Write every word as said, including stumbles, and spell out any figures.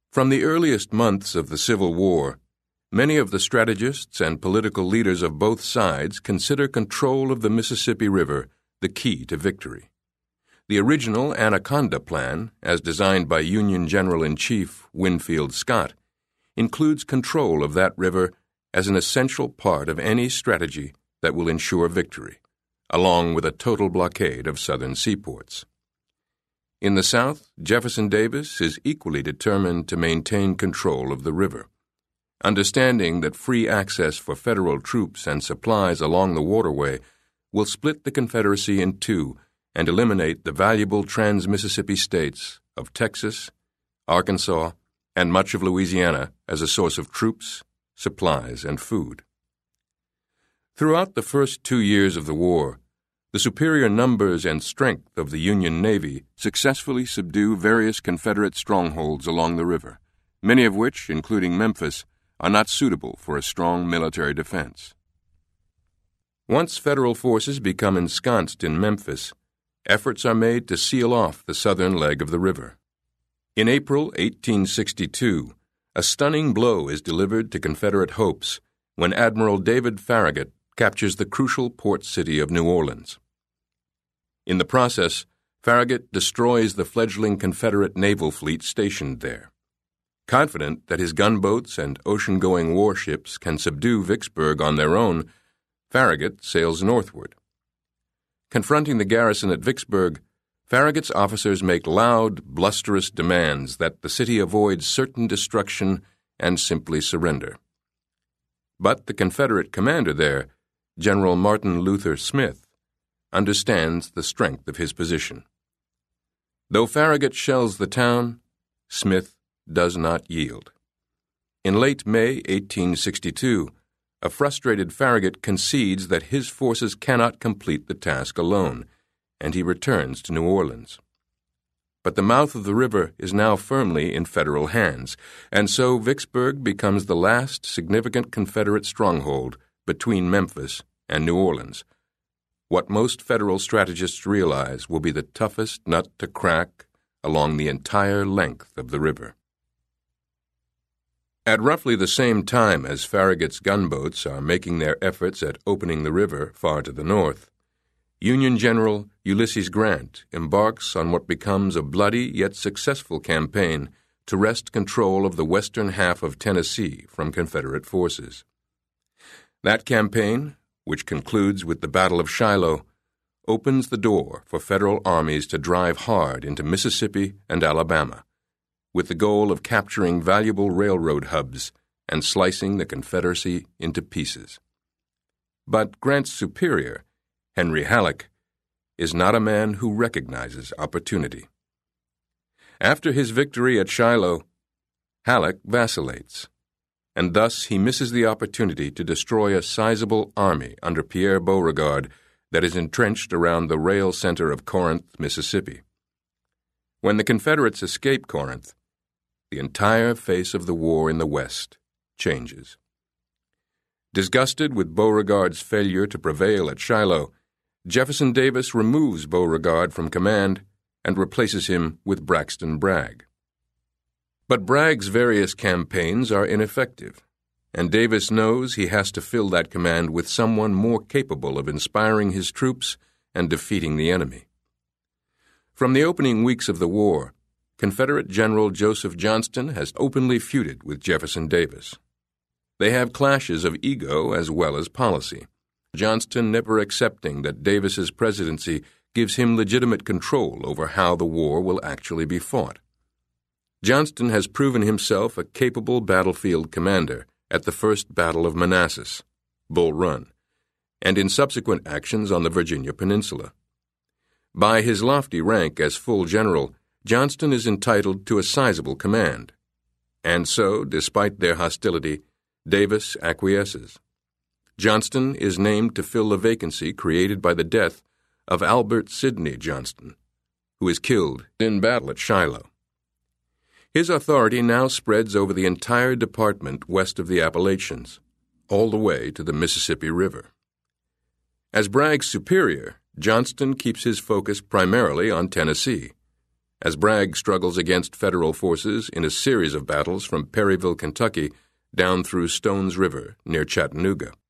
From the earliest months of the Civil War, many of the strategists and political leaders of both sides consider control of the Mississippi River the key to victory. The original Anaconda Plan, as designed by Union General-in-Chief Winfield Scott, includes control of that river as an essential part of any strategy that will ensure victory, along with a total blockade of southern seaports. In the South, Jefferson Davis is equally determined to maintain control of the river. Understanding that free access for federal troops and supplies along the waterway will split the Confederacy in two and eliminate the valuable trans-Mississippi states of Texas, Arkansas, and much of Louisiana as a source of troops, supplies, and food. Throughout the first two years of the war, the superior numbers and strength of the Union Navy successfully subdue various Confederate strongholds along the river, many of which, including Memphis, are not suitable for a strong military defense. Once Federal forces become ensconced in Memphis, efforts are made to seal off the southern leg of the river. In April eighteen sixty-two, a stunning blow is delivered to Confederate hopes when Admiral David Farragut captures the crucial port city of New Orleans. In the process, Farragut destroys the fledgling Confederate naval fleet stationed there. Confident that his gunboats and ocean-going warships can subdue Vicksburg on their own, Farragut sails northward. Confronting the garrison at Vicksburg, Farragut's officers make loud, blusterous demands that the city avoid certain destruction and simply surrender. But the Confederate commander there, General Martin Luther Smith, understands the strength of his position. Though Farragut shells the town, Smith does not yield. In late May eighteen sixty-two, a frustrated Farragut concedes that his forces cannot complete the task alone, and he returns to New Orleans. But the mouth of the river is now firmly in Federal hands, and so Vicksburg becomes the last significant Confederate stronghold between Memphis and New Orleans, what most Federal strategists realize will be the toughest nut to crack along the entire length of the river. At roughly the same time as Farragut's gunboats are making their efforts at opening the river far to the north, Union General Ulysses Grant embarks on what becomes a bloody yet successful campaign to wrest control of the western half of Tennessee from Confederate forces. That campaign, which concludes with the Battle of Shiloh, opens the door for Federal armies to drive hard into Mississippi and Alabama, with the goal of capturing valuable railroad hubs and slicing the Confederacy into pieces. But Grant's superior, Henry Halleck, is not a man who recognizes opportunity. After his victory at Shiloh, Halleck vacillates, and thus he misses the opportunity to destroy a sizable army under Pierre Beauregard that is entrenched around the rail center of Corinth, Mississippi. When the Confederates escape Corinth, the entire face of the war in the West changes. Disgusted with Beauregard's failure to prevail at Shiloh, Jefferson Davis removes Beauregard from command and replaces him with Braxton Bragg. But Bragg's various campaigns are ineffective, and Davis knows he has to fill that command with someone more capable of inspiring his troops and defeating the enemy. From the opening weeks of the war, Confederate General Joseph Johnston has openly feuded with Jefferson Davis. They have clashes of ego as well as policy, Johnston never accepting that Davis's presidency gives him legitimate control over how the war will actually be fought. Johnston has proven himself a capable battlefield commander at the First Battle of Manassas, Bull Run, and in subsequent actions on the Virginia Peninsula. By his lofty rank as full general, Johnston is entitled to a sizable command, and so, despite their hostility, Davis acquiesces. Johnston is named to fill the vacancy created by the death of Albert Sidney Johnston, who is killed in battle at Shiloh. His authority now spreads over the entire department west of the Appalachians, all the way to the Mississippi River. As Bragg's superior, Johnston keeps his focus primarily on Tennessee, as Bragg struggles against Federal forces in a series of battles from Perryville, Kentucky, down through Stones River near Chattanooga.